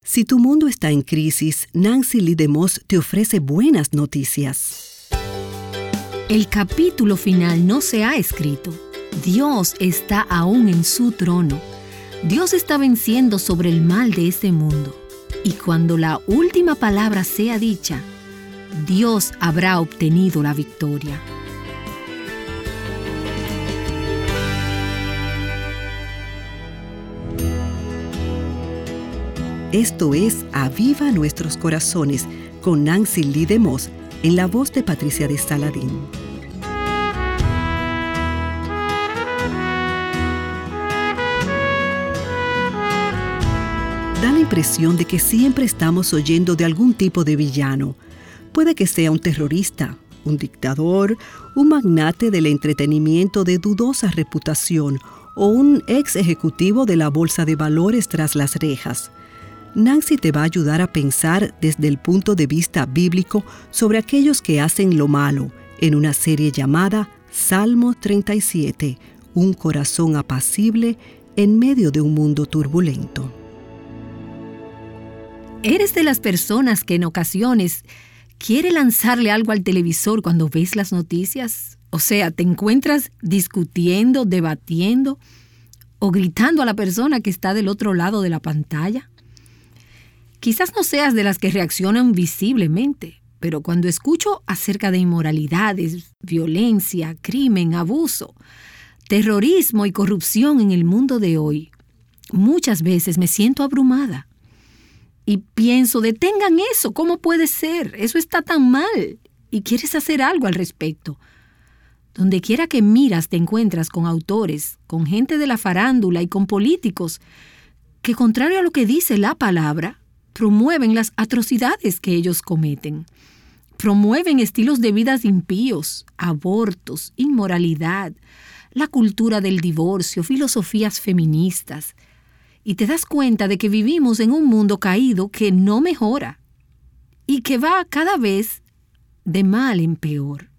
Si tu mundo está en crisis, Nancy Lee DeMoss te ofrece buenas noticias. El capítulo final no se ha escrito. Dios está aún en su trono. Dios está venciendo sobre el mal de este mundo. Y cuando la última palabra sea dicha, Dios habrá obtenido la victoria. Esto es Aviva Nuestros Corazones con Nancy Lee DeMoss en la voz de Patricia de Saladín. Da la impresión de que siempre estamos oyendo de algún tipo de villano. Puede que sea un terrorista, un dictador, un magnate del entretenimiento de dudosa reputación o un ex ejecutivo de la bolsa de valores tras las rejas. Nancy te va a ayudar a pensar desde el punto de vista bíblico sobre aquellos que hacen lo malo en una serie llamada Salmo 37, un corazón apacible en medio de un mundo turbulento. ¿Eres de las personas que en ocasiones quiere lanzarle algo al televisor cuando ves las noticias? O sea, te encuentras discutiendo, debatiendo o gritando a la persona que está del otro lado de la pantalla. Quizás no seas de las que reaccionan visiblemente, pero cuando escucho acerca de inmoralidades, violencia, crimen, abuso, terrorismo y corrupción en el mundo de hoy, muchas veces me siento abrumada. Y pienso, detengan eso, ¿cómo puede ser? Eso está tan mal. Y quieres hacer algo al respecto. Donde quiera que miras te encuentras con autores, con gente de la farándula y con políticos que, contrario a lo que dice la palabra, promueven las atrocidades que ellos cometen. Promueven estilos de vida impíos, abortos, inmoralidad, la cultura del divorcio, filosofías feministas. Y te das cuenta de que vivimos en un mundo caído que no mejora y que va cada vez de mal en peor.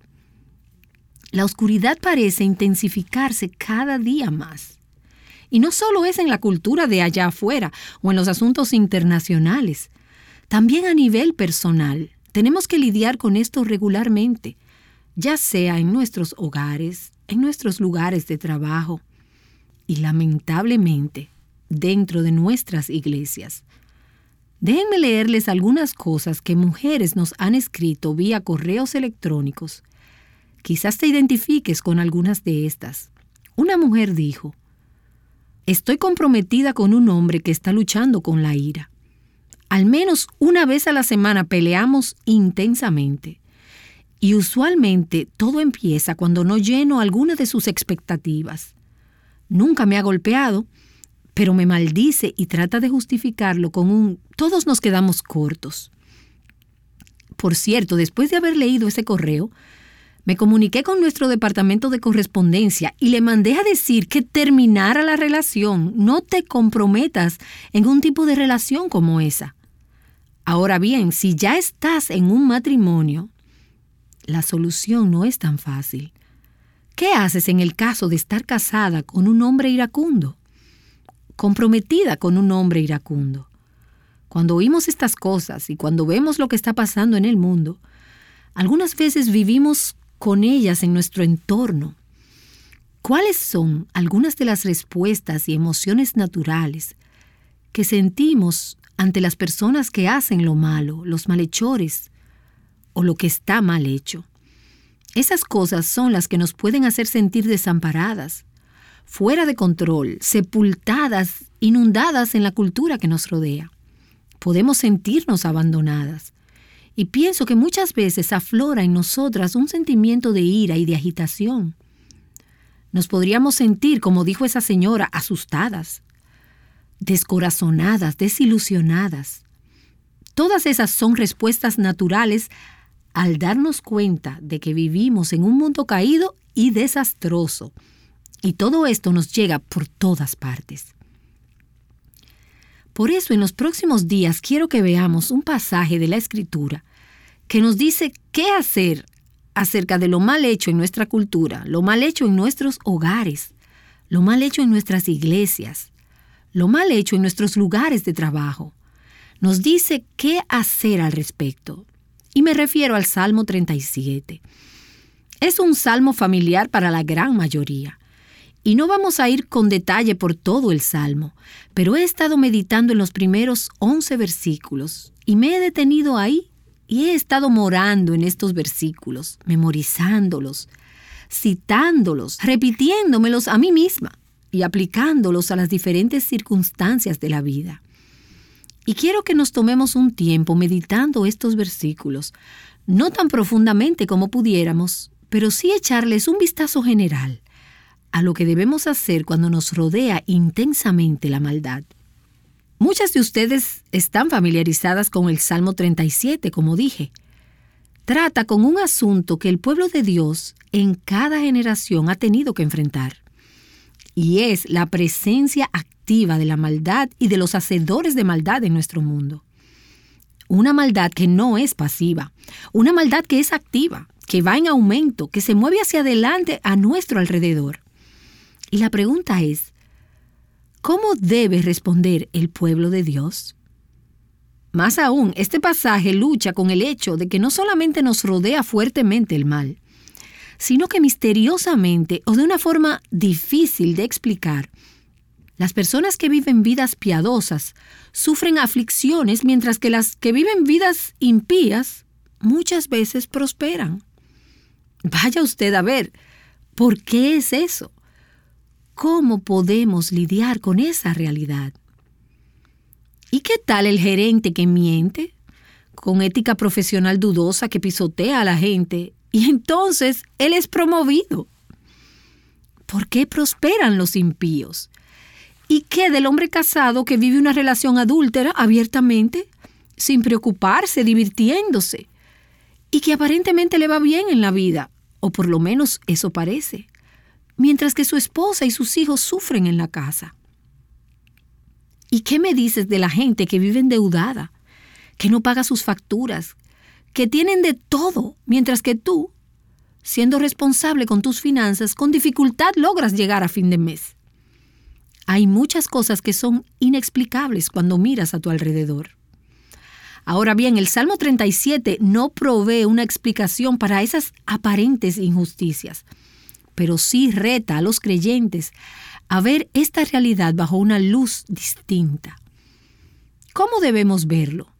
La oscuridad parece intensificarse cada día más. Y no solo es en la cultura de allá afuera o en los asuntos internacionales. También a nivel personal. Tenemos que lidiar con esto regularmente, ya sea en nuestros hogares, en nuestros lugares de trabajo y, lamentablemente, dentro de nuestras iglesias. Déjenme leerles algunas cosas que mujeres nos han escrito vía correos electrónicos. Quizás te identifiques con algunas de estas. Una mujer dijo: estoy comprometida con un hombre que está luchando con la ira. Al menos una vez a la semana peleamos intensamente. Y usualmente todo empieza cuando no lleno alguna de sus expectativas. Nunca me ha golpeado, pero me maldice y trata de justificarlo con un todos nos quedamos cortos. Por cierto, después de haber leído ese correo, me comuniqué con nuestro departamento de correspondencia y le mandé a decir que terminara la relación. No te comprometas en un tipo de relación como esa. Ahora bien, si ya estás en un matrimonio, la solución no es tan fácil. ¿Qué haces en el caso de estar casada con un hombre iracundo? Comprometida con un hombre iracundo. Cuando oímos estas cosas y cuando vemos lo que está pasando en el mundo, algunas veces vivimos con ellas en nuestro entorno. ¿Cuáles son algunas de las respuestas y emociones naturales que sentimos ante las personas que hacen lo malo, los malhechores o lo que está mal hecho? Esas cosas son las que nos pueden hacer sentir desamparadas, fuera de control, sepultadas, inundadas en la cultura que nos rodea. Podemos sentirnos abandonadas. Y pienso que muchas veces aflora en nosotras un sentimiento de ira y de agitación. Nos podríamos sentir, como dijo esa señora, asustadas, descorazonadas, desilusionadas. Todas esas son respuestas naturales al darnos cuenta de que vivimos en un mundo caído y desastroso. Y todo esto nos llega por todas partes. Por eso, en los próximos días quiero que veamos un pasaje de la Escritura que nos dice qué hacer acerca de lo mal hecho en nuestra cultura, lo mal hecho en nuestros hogares, lo mal hecho en nuestras iglesias, lo mal hecho en nuestros lugares de trabajo. nos dice qué hacer al respecto. Y me refiero al Salmo 37. Es un salmo familiar para la gran mayoría. Y no vamos a ir con detalle por todo el salmo, pero he estado meditando en los primeros 11 versículos y me he detenido ahí y he estado morando en estos versículos, memorizándolos, citándolos, repitiéndomelos a mí misma y aplicándolos a las diferentes circunstancias de la vida. Y quiero que nos tomemos un tiempo meditando estos versículos, no tan profundamente como pudiéramos, pero sí echarles un vistazo general a lo que debemos hacer cuando nos rodea intensamente la maldad. Muchas de ustedes están familiarizadas con el Salmo 37, como dije. Trata con un asunto que el pueblo de Dios en cada generación ha tenido que enfrentar, y es la presencia activa de la maldad y de los hacedores de maldad en nuestro mundo. Una maldad que no es pasiva, una maldad que es activa, que va en aumento, que se mueve hacia adelante a nuestro alrededor. Y la pregunta es, ¿cómo debe responder el pueblo de Dios? Más aún, este pasaje lucha con el hecho de que no solamente nos rodea fuertemente el mal, sino que misteriosamente o de una forma difícil de explicar, las personas que viven vidas piadosas sufren aflicciones, mientras que las que viven vidas impías muchas veces prosperan. Vaya usted a ver, ¿por qué es eso? ¿Cómo podemos lidiar con esa realidad? ¿Y qué tal el gerente que miente, con ética profesional dudosa, que pisotea a la gente, y entonces él es promovido? ¿Por qué prosperan los impíos? ¿Y qué del hombre casado que vive una relación adúltera abiertamente, sin preocuparse, divirtiéndose, y que aparentemente le va bien en la vida, o por lo menos eso parece, mientras que su esposa y sus hijos sufren en la casa? ¿Y qué me dices de la gente que vive endeudada, que no paga sus facturas, que tienen de todo, mientras que tú, siendo responsable con tus finanzas, con dificultad logras llegar a fin de mes? Hay muchas cosas que son inexplicables cuando miras a tu alrededor. Ahora bien, el Salmo 37 no provee una explicación para esas aparentes injusticias, pero sí reta a los creyentes a ver esta realidad bajo una luz distinta. ¿Cómo debemos verlo?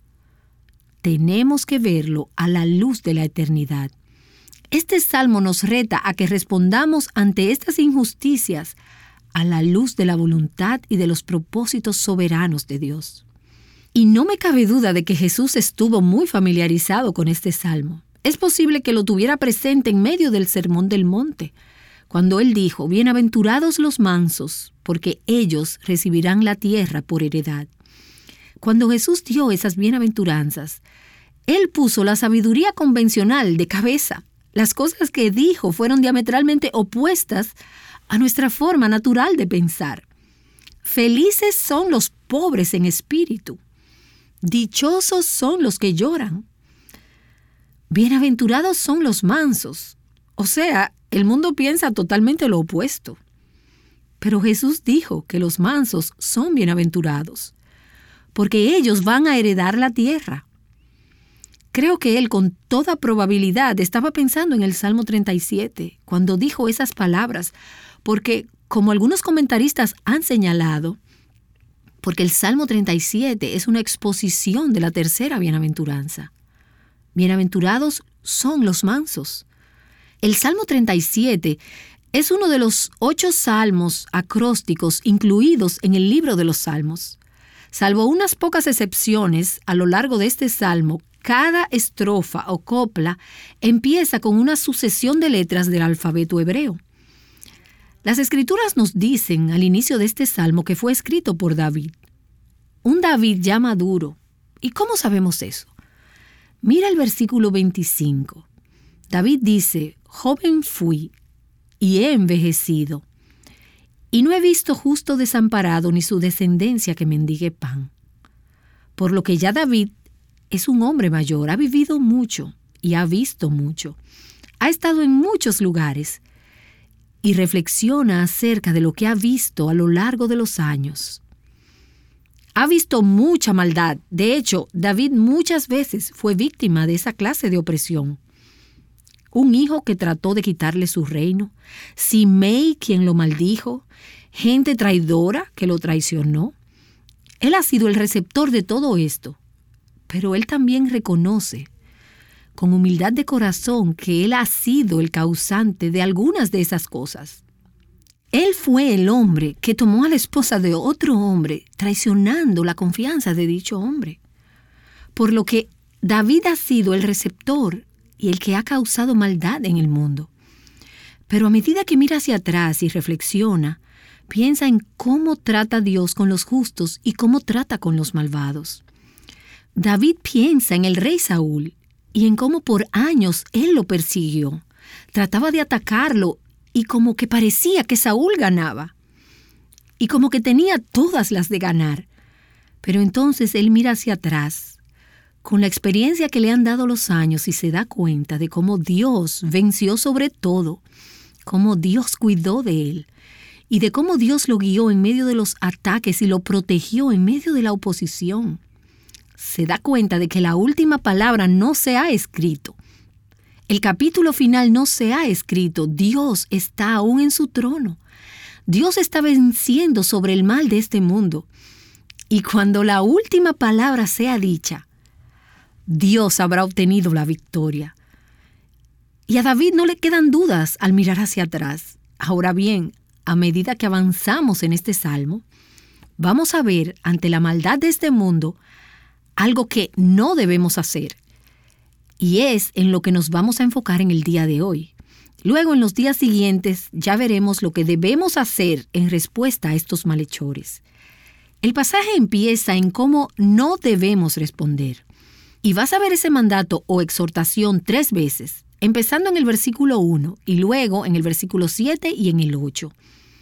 Tenemos que verlo a la luz de la eternidad. Este salmo nos reta a que respondamos ante estas injusticias a la luz de la voluntad y de los propósitos soberanos de Dios. Y no me cabe duda de que Jesús estuvo muy familiarizado con este salmo. Es posible que lo tuviera presente en medio del Sermón del Monte, cuando él dijo: «Bienaventurados los mansos, porque ellos recibirán la tierra por heredad». Cuando Jesús dio esas bienaventuranzas, él puso la sabiduría convencional de cabeza. Las cosas que dijo fueron diametralmente opuestas a nuestra forma natural de pensar. Felices son los pobres en espíritu. Dichosos son los que lloran. Bienaventurados son los mansos. O sea, el mundo piensa totalmente lo opuesto. Pero Jesús dijo que los mansos son bienaventurados, porque ellos van a heredar la tierra. Creo que él con toda probabilidad estaba pensando en el Salmo 37 cuando dijo esas palabras, porque, como algunos comentaristas han señalado, porque el Salmo 37 es una exposición de la tercera bienaventuranza. Bienaventurados son los mansos. El Salmo 37 es uno de los 8 salmos acrósticos incluidos en el libro de los Salmos. Salvo unas pocas excepciones, a lo largo de este salmo, cada estrofa o copla empieza con una sucesión de letras del alfabeto hebreo. Las Escrituras nos dicen al inicio de este salmo que fue escrito por David. Un David ya maduro. ¿Y cómo sabemos eso? Mira el versículo 25. David dice: «Joven fui y he envejecido, y no he visto justo desamparado ni su descendencia que mendigue pan». Por lo que ya David es un hombre mayor, ha vivido mucho y ha visto mucho. Ha estado en muchos lugares y reflexiona acerca de lo que ha visto a lo largo de los años. ha visto mucha maldad. De hecho, David muchas veces fue víctima de esa clase de opresión. Un hijo que trató de quitarle su reino, Simei quien lo maldijo, gente traidora que lo traicionó. Él ha sido el receptor de todo esto, pero él también reconoce con humildad de corazón que él ha sido el causante de algunas de esas cosas. Él fue el hombre que tomó a la esposa de otro hombre, traicionando la confianza de dicho hombre. Por lo que David ha sido el receptor y el que ha causado maldad en el mundo. Pero a medida que mira hacia atrás y reflexiona, piensa en cómo trata Dios con los justos y cómo trata con los malvados. David piensa en el rey Saúl y en cómo por años él lo persiguió. Trataba de atacarlo y como que parecía que Saúl ganaba. Y como que tenía todas las de ganar. Pero entonces él mira hacia atrás, con la experiencia que le han dado los años, y se da cuenta de cómo Dios venció sobre todo, cómo Dios cuidó de él, y de cómo Dios lo guió en medio de los ataques y lo protegió en medio de la oposición. Se da cuenta de que la última palabra no se ha escrito. El capítulo final no se ha escrito. Dios está aún en su trono. Dios está venciendo sobre el mal de este mundo. Y cuando la última palabra sea dicha, Dios habrá obtenido la victoria. Y a David no le quedan dudas al mirar hacia atrás. Ahora bien, a medida que avanzamos en este salmo, vamos a ver ante la maldad de este mundo algo que no debemos hacer. Y es en lo que nos vamos a enfocar en el día de hoy. Luego, en los días siguientes, ya veremos lo que debemos hacer en respuesta a estos malhechores. El pasaje empieza en cómo no debemos responder. Y vas a ver ese mandato o exhortación 3 veces, empezando en el versículo 1 y luego en el versículo 7 y en el 8.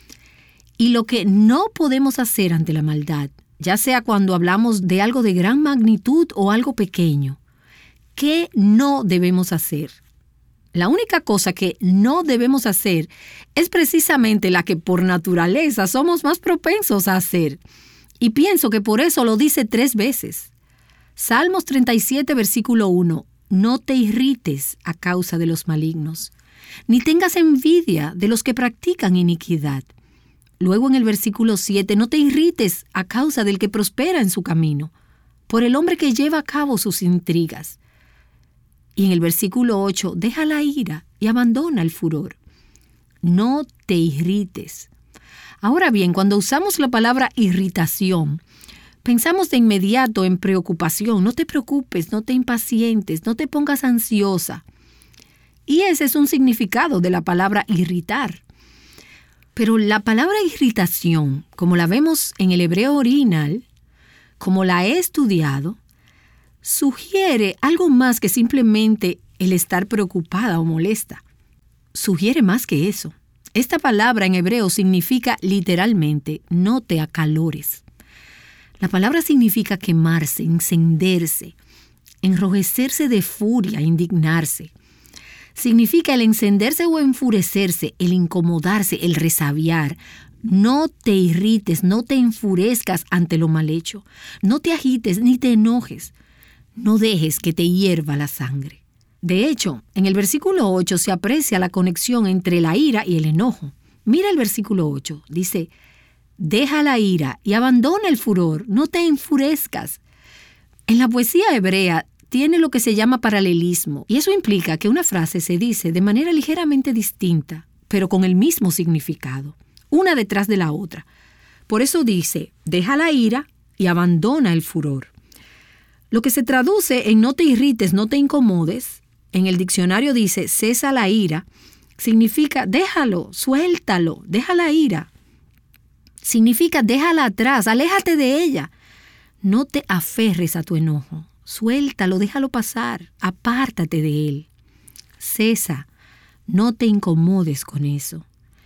Y lo que no podemos hacer ante la maldad, ya sea cuando hablamos de algo de gran magnitud o algo pequeño, ¿qué no debemos hacer? La única cosa que no debemos hacer es precisamente la que por naturaleza somos más propensos a hacer. Y pienso que por eso lo dice 3 veces. Salmos 37, versículo 1. No te irrites a causa de los malignos, ni tengas envidia de los que practican iniquidad. Luego en el versículo 7, no te irrites a causa del que prospera en su camino, por el hombre que lleva a cabo sus intrigas. Y en el versículo 8, deja la ira y abandona el furor. No te irrites. Ahora bien, cuando usamos la palabra irritación, pensamos de inmediato en preocupación. No te preocupes, no te impacientes, no te pongas ansiosa. Y ese es un significado de la palabra irritar. Pero la palabra irritación, como la vemos en el hebreo original, como la he estudiado, sugiere algo más que simplemente el estar preocupada o molesta. Sugiere más que eso. Esta palabra en hebreo significa literalmente no te acalores. La palabra significa quemarse, encenderse, enrojecerse de furia, indignarse. Significa el encenderse o enfurecerse, el incomodarse, el resabiar. No te irrites, no te enfurezcas ante lo mal hecho. No te agites ni te enojes. No dejes que te hierva la sangre. De hecho, en el versículo 8 se aprecia la conexión entre la ira y el enojo. Mira el versículo 8. Dice, deja la ira y abandona el furor. No te enfurezcas. En la poesía hebrea tiene lo que se llama paralelismo, y eso implica que una frase se dice de manera ligeramente distinta, pero con el mismo significado, una detrás de la otra. Por eso dice, deja la ira y abandona el furor. Lo que se traduce en no te irrites, no te incomodes, en el diccionario dice cesa la ira, significa déjalo, suéltalo, deja la ira. Significa déjala atrás, aléjate de ella. No te aferres a tu enojo. Suéltalo, déjalo pasar, apártate de él. Cesa, no te incomodes con eso.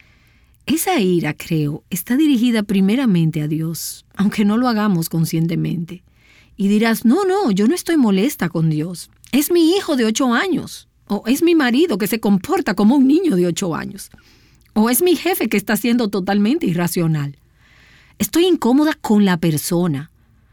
Esa ira, creo, está dirigida primeramente a Dios, aunque no lo hagamos conscientemente. Y dirás, no, yo no estoy molesta con Dios. Es mi hijo de 8 años, o es mi marido que se comporta como un niño de 8 años, o es mi jefe que está siendo totalmente irracional. Estoy incómoda con la persona.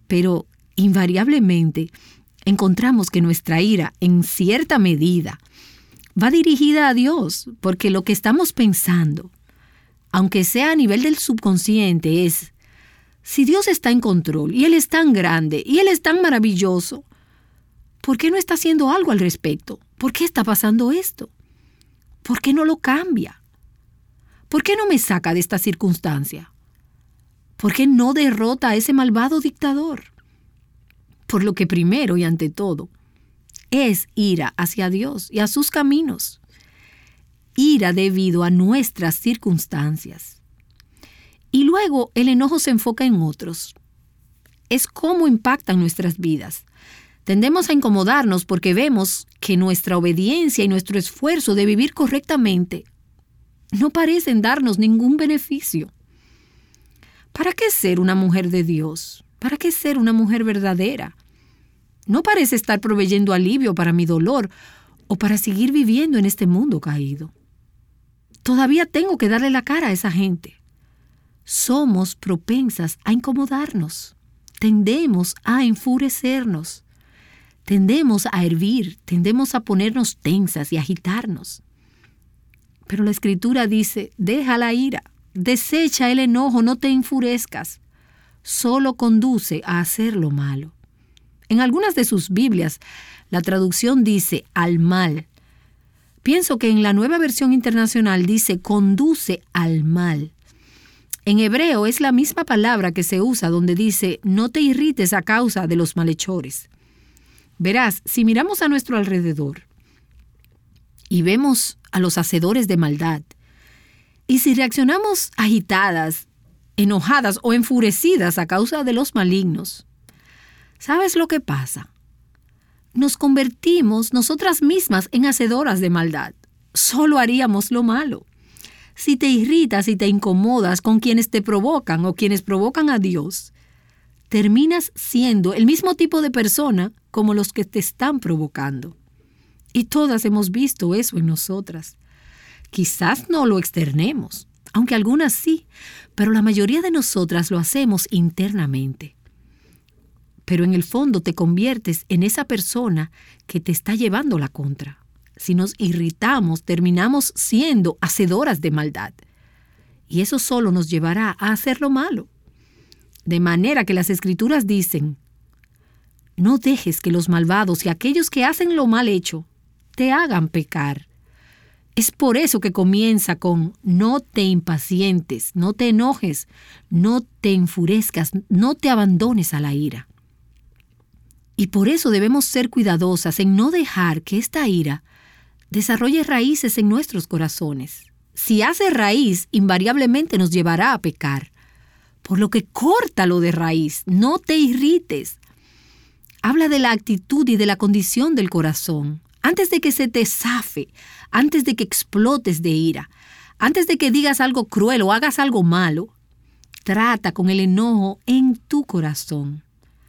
pero invariablemente encontramos que nuestra ira, en cierta medida, va dirigida a Dios, porque lo que estamos pensando, aunque sea a nivel del subconsciente, es: si Dios está en control y Él es tan grande y Él es tan maravilloso, ¿por qué no está haciendo algo al respecto? ¿Por qué está pasando esto? ¿Por qué no lo cambia? ¿Por qué no me saca de esta circunstancia? ¿Por qué no derrota a ese malvado dictador? Por lo que primero y ante todo es ira hacia Dios y a sus caminos. Ira debido a nuestras circunstancias. Y luego el enojo se enfoca en otros. Es cómo impactan nuestras vidas. Tendemos a incomodarnos porque vemos que nuestra obediencia y nuestro esfuerzo de vivir correctamente no parecen darnos ningún beneficio. ¿Para qué ser una mujer de Dios? ¿Para qué ser una mujer verdadera? No parece estar proveyendo alivio para mi dolor o para seguir viviendo en este mundo caído. Todavía tengo que darle la cara a esa gente. Somos propensas a incomodarnos. Tendemos a enfurecernos. Tendemos a hervir. Tendemos a ponernos tensas y agitarnos. Pero la Escritura dice: deja la ira, desecha el enojo, no te enfurezcas. Solo conduce a hacer lo malo. En algunas de sus Biblias, la traducción dice al mal. Pienso que en la Nueva Versión Internacional dice conduce al mal. En hebreo es la misma palabra que se usa donde dice no te irrites a causa de los malhechores. Verás, si miramos a nuestro alrededor y vemos a los hacedores de maldad, y si reaccionamos agitadas, enojadas o enfurecidas a causa de los malignos, ¿sabes lo que pasa? Nos convertimos nosotras mismas en hacedoras de maldad. Solo haríamos lo malo. Si te irritas y te incomodas con quienes te provocan o quienes provocan a Dios, terminas siendo el mismo tipo de persona como los que te están provocando. Y todas hemos visto eso en nosotras. Quizás no lo externemos, aunque algunas sí, pero la mayoría de nosotras lo hacemos internamente. Pero en el fondo te conviertes en esa persona que te está llevando la contra. Si nos irritamos, terminamos siendo hacedoras de maldad. Y eso solo nos llevará a hacer lo malo. De manera que las Escrituras dicen: no dejes que los malvados y aquellos que hacen lo mal hecho te hagan pecar. Es por eso que comienza con no te impacientes, no te enojes, no te enfurezcas, no te abandones a la ira. Y por eso debemos ser cuidadosas en no dejar que esta ira desarrolle raíces en nuestros corazones. Si hace raíz, invariablemente nos llevará a pecar. Por lo que córtalo de raíz, no te irrites. Habla de la actitud y de la condición del corazón. Antes de que se te zafe, antes de que explotes de ira, antes de que digas algo cruel o hagas algo malo, trata con el enojo en tu corazón.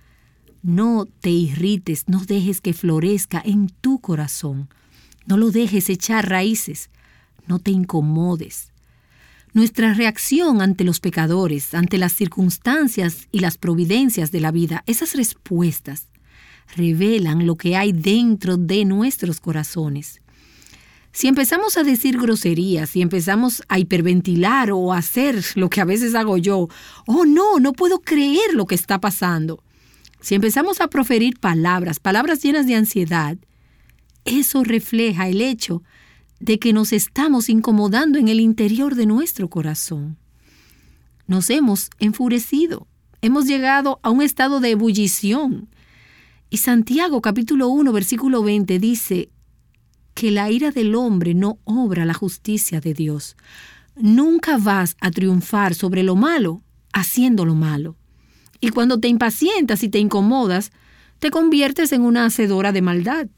No te irrites, no dejes que florezca en tu corazón. No lo dejes echar raíces, no te incomodes. Nuestra reacción ante los pecadores, ante las circunstancias y las providencias de la vida, esas respuestas revelan lo que hay dentro de nuestros corazones. Si empezamos a decir groserías, si empezamos a hiperventilar o a hacer lo que a veces hago yo, oh no puedo creer lo que está pasando. Si empezamos a proferir palabras llenas de ansiedad, eso refleja el hecho de que nos estamos incomodando en el interior de nuestro corazón. Nos hemos enfurecido, hemos llegado a un estado de ebullición. Y Santiago capítulo 1 versículo 20 dice que la ira del hombre no obra la justicia de Dios. Nunca vas a triunfar sobre lo malo haciendo lo malo. Y cuando te impacientas y te incomodas, te conviertes en una hacedora de maldad.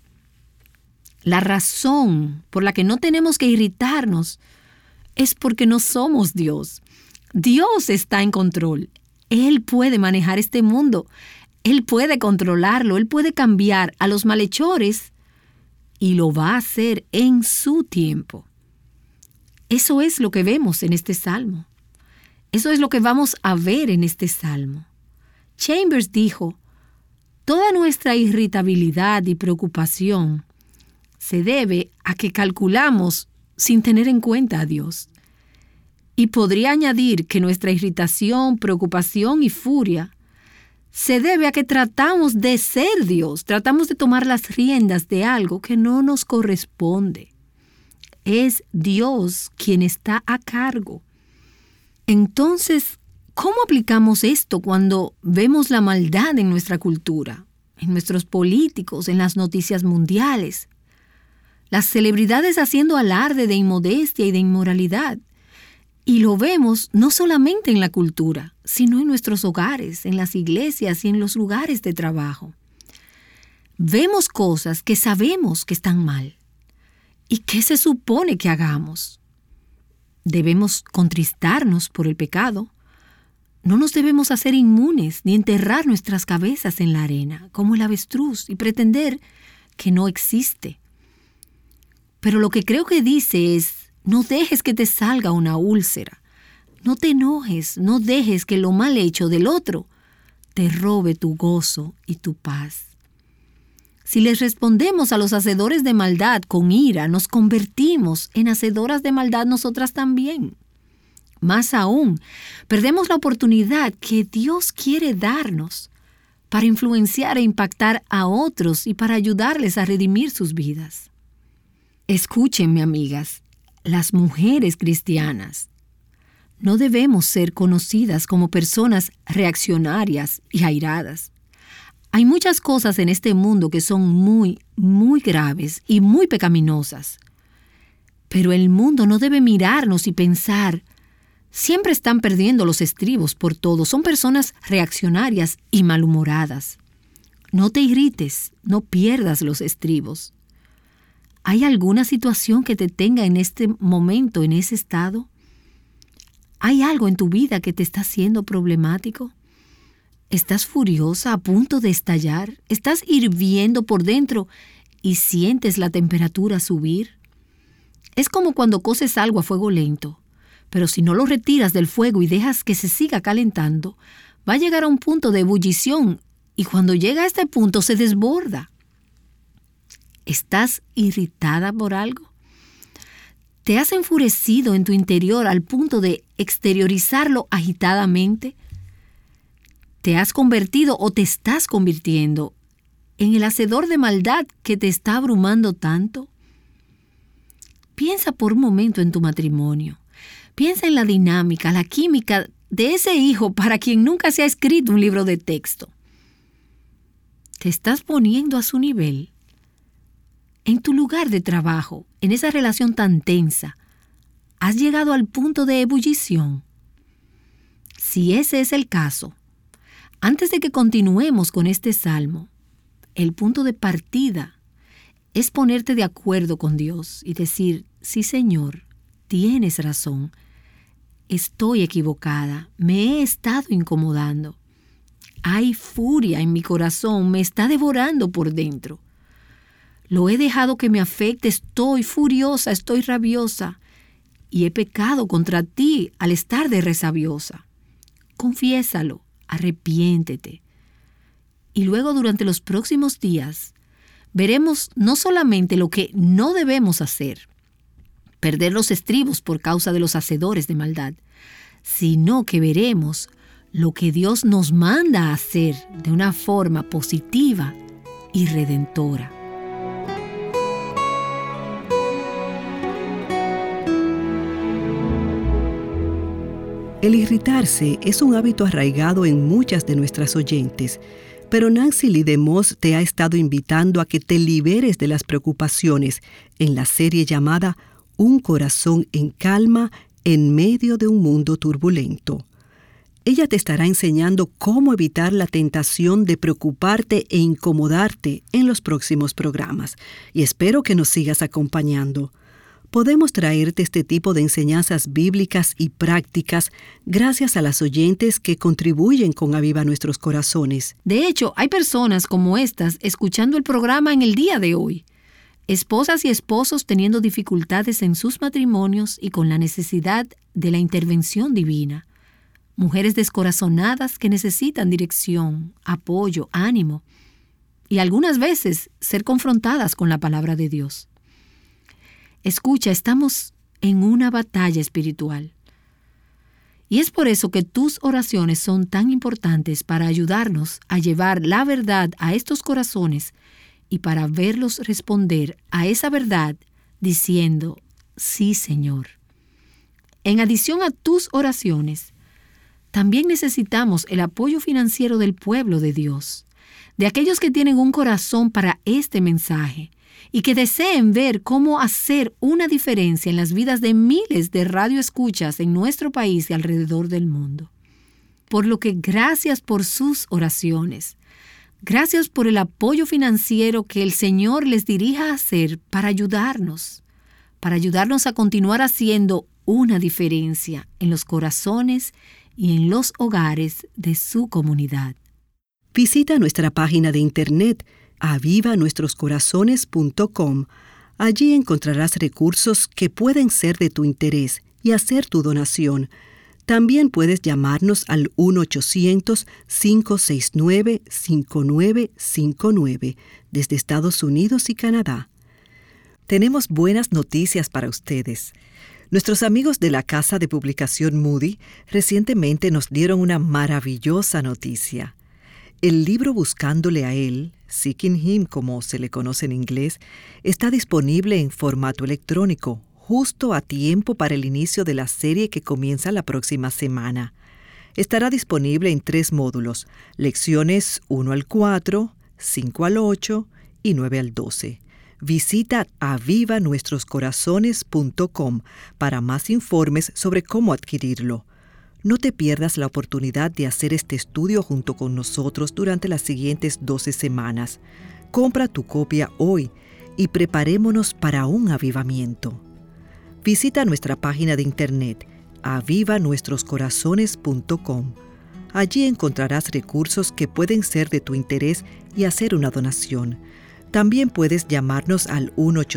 La razón por la que no tenemos que irritarnos es porque no somos Dios. Dios está en control. Él puede manejar este mundo. Él puede controlarlo. Él puede cambiar a los malhechores y lo va a hacer en su tiempo. Eso es lo que vemos en este salmo. Eso es lo que vamos a ver en este salmo. Chambers dijo, toda nuestra irritabilidad y preocupación se debe a que calculamos sin tener en cuenta a Dios. Y podría añadir que nuestra irritación, preocupación y furia se debe a que tratamos de ser Dios, tratamos de tomar las riendas de algo que no nos corresponde. Es Dios quien está a cargo. Entonces, ¿cómo aplicamos esto cuando vemos la maldad en nuestra cultura, en nuestros políticos, en las noticias mundiales? Las celebridades haciendo alarde de inmodestia y de inmoralidad. Y lo vemos no solamente en la cultura, sino en nuestros hogares, en las iglesias y en los lugares de trabajo. Vemos cosas que sabemos que están mal. ¿Y qué se supone que hagamos? Debemos contristarnos por el pecado. No nos debemos hacer inmunes ni enterrar nuestras cabezas en la arena, como el avestruz, y pretender que no existe. Pero lo que creo que dice es, no dejes que te salga una úlcera. No te enojes, no dejes que lo mal hecho del otro te robe tu gozo y tu paz. Si les respondemos a los hacedores de maldad con ira, nos convertimos en hacedoras de maldad nosotras también. Más aún, perdemos la oportunidad que Dios quiere darnos para influenciar e impactar a otros y para ayudarles a redimir sus vidas. Escúchenme, amigas, las mujeres cristianas no debemos ser conocidas como personas reaccionarias y airadas. Hay muchas cosas en este mundo que son muy, muy graves y muy pecaminosas. Pero el mundo no debe mirarnos y pensar, siempre están perdiendo los estribos por todo, son personas reaccionarias y malhumoradas. No te irrites, no pierdas los estribos. ¿Hay alguna situación que te tenga en este momento, en ese estado? ¿Hay algo en tu vida que te está haciendo problemático? ¿Estás furiosa, a punto de estallar? ¿Estás hirviendo por dentro y sientes la temperatura subir? Es como cuando coces algo a fuego lento, pero si no lo retiras del fuego y dejas que se siga calentando, va a llegar a un punto de ebullición y cuando llega a este punto se desborda. ¿Estás irritada por algo? ¿Te has enfurecido en tu interior al punto de exteriorizarlo agitadamente? ¿Te has convertido o te estás convirtiendo en el hacedor de maldad que te está abrumando tanto? Piensa por un momento en tu matrimonio. Piensa en la dinámica, la química de ese hijo para quien nunca se ha escrito un libro de texto. ¿Te estás poniendo a su nivel? En tu lugar de trabajo, en esa relación tan tensa, ¿has llegado al punto de ebullición? Si ese es el caso, antes de que continuemos con este salmo, el punto de partida es ponerte de acuerdo con Dios y decir, sí, Señor, tienes razón, estoy equivocada, me he estado incomodando. Hay furia en mi corazón, me está devorando por dentro. Lo he dejado que me afecte, estoy furiosa, estoy rabiosa y he pecado contra ti al estar de resabiosa. Confiésalo, arrepiéntete. Y luego durante los próximos días veremos no solamente lo que no debemos hacer, perder los estribos por causa de los hacedores de maldad, sino que veremos lo que Dios nos manda a hacer de una forma positiva y redentora. El irritarse es un hábito arraigado en muchas de nuestras oyentes, pero Nancy Lee DeMoss te ha estado invitando a que te liberes de las preocupaciones en la serie llamada Un corazón en calma en medio de un mundo turbulento. Ella te estará enseñando cómo evitar la tentación de preocuparte e incomodarte en los próximos programas, y espero que nos sigas acompañando. Podemos traerte este tipo de enseñanzas bíblicas y prácticas gracias a las oyentes que contribuyen con Aviva Nuestros Corazones. De hecho, hay personas como estas escuchando el programa en el día de hoy. Esposas y esposos teniendo dificultades en sus matrimonios y con la necesidad de la intervención divina. mujeres descorazonadas que necesitan dirección, apoyo, ánimo y algunas veces ser confrontadas con la palabra de Dios. Escucha, estamos en una batalla espiritual. Y es por eso que tus oraciones son tan importantes para ayudarnos a llevar la verdad a estos corazones y para verlos responder a esa verdad diciendo, sí, Señor. En adición a tus oraciones, también necesitamos el apoyo financiero del pueblo de Dios, de aquellos que tienen un corazón para este mensaje y que deseen ver cómo hacer una diferencia en las vidas de miles de radioescuchas en nuestro país y alrededor del mundo. Por lo que gracias por sus oraciones. Gracias por el apoyo financiero que el Señor les dirija a hacer para ayudarnos a continuar haciendo una diferencia en los corazones y en los hogares de su comunidad. Visita nuestra página de internet avivanuestroscorazones.com. Allí encontrarás recursos que pueden ser de tu interés y hacer tu donación. También puedes llamarnos al 1-800-569-5959 desde Estados Unidos y Canadá. Tenemos buenas noticias para ustedes. Nuestros amigos de la casa de publicación Moody recientemente nos dieron una maravillosa noticia. El libro Buscándole a Él, Seeking Him como se le conoce en inglés, está disponible en formato electrónico, justo a tiempo para el inicio de la serie que comienza la próxima semana. Estará disponible en 3 módulos, lecciones 1 al 4, 5 al 8 y 9 al 12. Visita avivanuestroscorazones.com para más informes sobre cómo adquirirlo. No te pierdas la oportunidad de hacer este estudio junto con nosotros durante las siguientes 12 semanas. Compra tu copia hoy y preparémonos para un avivamiento. Visita nuestra página de internet avivanuestroscorazones.com. Allí encontrarás recursos que pueden ser de tu interés y hacer una donación. También puedes llamarnos al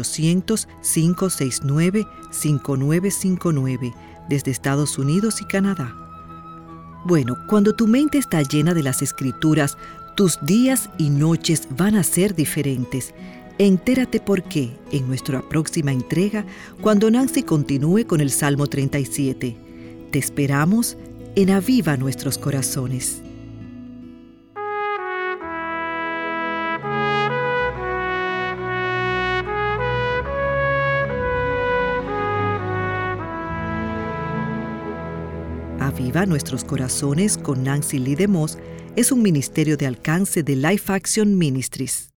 1-800-569-5959 desde Estados Unidos y Canadá. Bueno, cuando tu mente está llena de las Escrituras, tus días y noches van a ser diferentes. Entérate por qué en nuestra próxima entrega, cuando Nancy continúe con el Salmo 37. Te esperamos en Aviva Nuestros Corazones. Aviva Nuestros Corazones con Nancy Lee DeMoss es un ministerio de alcance de Life Action Ministries.